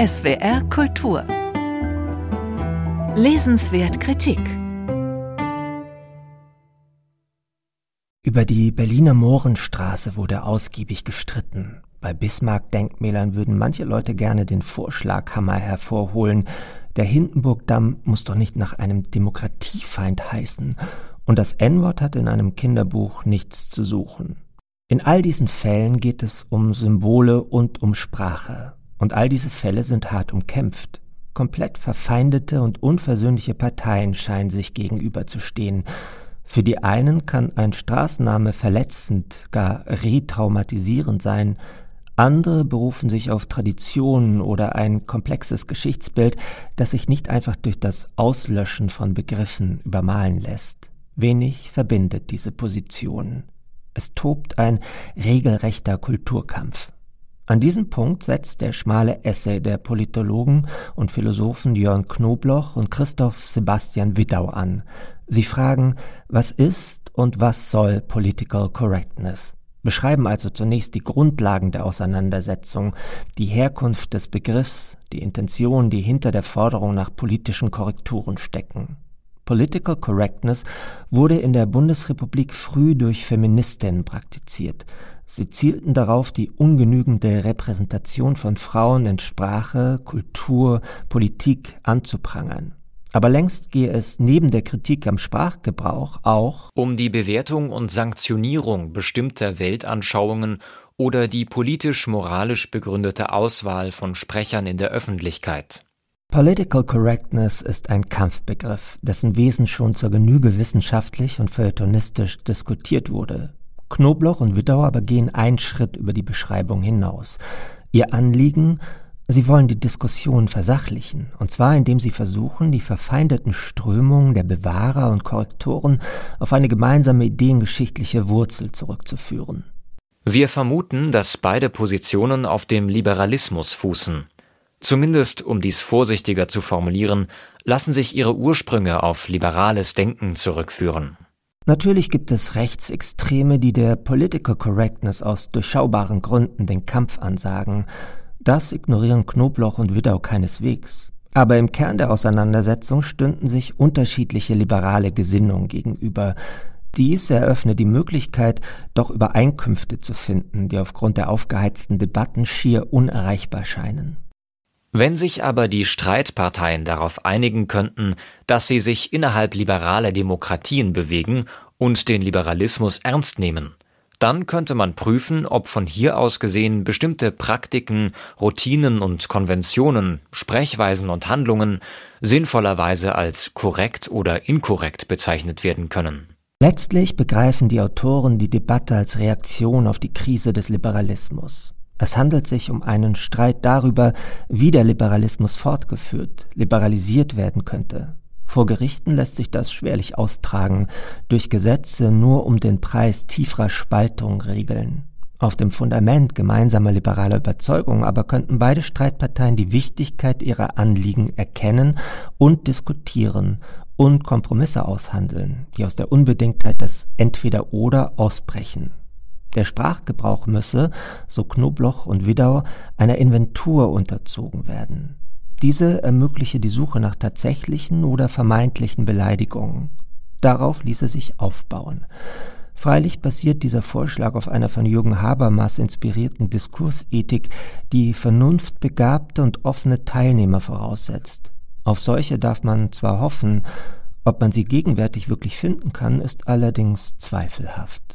SWR Kultur. Lesenswert Kritik. Über die Berliner Mohrenstraße wurde ausgiebig gestritten. Bei Bismarck-Denkmälern würden manche Leute gerne den Vorschlaghammer hervorholen. Der Hindenburgdamm muss doch nicht nach einem Demokratiefeind heißen. Und das N-Wort hat in einem Kinderbuch nichts zu suchen. In all diesen Fällen geht es um Symbole und um Sprache. Und all diese Fälle sind hart umkämpft. Komplett verfeindete und unversöhnliche Parteien scheinen sich gegenüberzustehen. Für die einen kann ein Straßenname verletzend, gar retraumatisierend sein. Andere berufen sich auf Traditionen oder ein komplexes Geschichtsbild, das sich nicht einfach durch das Auslöschen von Begriffen übermalen lässt. Wenig verbindet diese Positionen. Es tobt ein regelrechter Kulturkampf. An diesem Punkt setzt der schmale Essay der Politologen und Philosophen Jörn Knobloch und Christoph Sebastian Wittau an. Sie fragen, was ist und was soll Political Correctness? Beschreiben also zunächst die Grundlagen der Auseinandersetzung, die Herkunft des Begriffs, die Intention, die hinter der Forderung nach politischen Korrekturen stecken. Political Correctness wurde in der Bundesrepublik früh durch Feministinnen praktiziert. Sie zielten darauf, die ungenügende Repräsentation von Frauen in Sprache, Kultur, Politik anzuprangern. Aber längst gehe es neben der Kritik am Sprachgebrauch auch um die Bewertung und Sanktionierung bestimmter Weltanschauungen oder die politisch-moralisch begründete Auswahl von Sprechern in der Öffentlichkeit. Political Correctness ist ein Kampfbegriff, dessen Wesen schon zur Genüge wissenschaftlich und feuilletonistisch diskutiert wurde. Knobloch und Wittau aber gehen einen Schritt über die Beschreibung hinaus. Ihr Anliegen: Sie wollen die Diskussion versachlichen, und zwar indem sie versuchen, die verfeindeten Strömungen der Bewahrer und Korrektoren auf eine gemeinsame ideengeschichtliche Wurzel zurückzuführen. Wir vermuten, dass beide Positionen auf dem Liberalismus fußen. Zumindest, um dies vorsichtiger zu formulieren, lassen sich ihre Ursprünge auf liberales Denken zurückführen. Natürlich gibt es Rechtsextreme, die der Political Correctness aus durchschaubaren Gründen den Kampf ansagen. Das ignorieren Knobloch und Wittau keineswegs. Aber im Kern der Auseinandersetzung stünden sich unterschiedliche liberale Gesinnungen gegenüber. Dies eröffne die Möglichkeit, doch Übereinkünfte zu finden, die aufgrund der aufgeheizten Debatten schier unerreichbar scheinen. Wenn sich aber die Streitparteien darauf einigen könnten, dass sie sich innerhalb liberaler Demokratien bewegen und den Liberalismus ernst nehmen, dann könnte man prüfen, ob von hier aus gesehen bestimmte Praktiken, Routinen und Konventionen, Sprechweisen und Handlungen sinnvollerweise als korrekt oder inkorrekt bezeichnet werden können. Letztlich begreifen die Autoren die Debatte als Reaktion auf die Krise des Liberalismus. Es handelt sich um einen Streit darüber, wie der Liberalismus fortgeführt, liberalisiert werden könnte. Vor Gerichten lässt sich das schwerlich austragen, durch Gesetze nur um den Preis tieferer Spaltung regeln. Auf dem Fundament gemeinsamer liberaler Überzeugungen aber könnten beide Streitparteien die Wichtigkeit ihrer Anliegen erkennen und diskutieren und Kompromisse aushandeln, die aus der Unbedingtheit des Entweder-Oder ausbrechen. Der Sprachgebrauch müsse, so Knobloch und Wittau, einer Inventur unterzogen werden. Diese ermögliche die Suche nach tatsächlichen oder vermeintlichen Beleidigungen. Darauf ließe sich aufbauen. Freilich basiert dieser Vorschlag auf einer von Jürgen Habermas inspirierten Diskursethik, die vernunftbegabte und offene Teilnehmer voraussetzt. Auf solche darf man zwar hoffen, ob man sie gegenwärtig wirklich finden kann, ist allerdings zweifelhaft.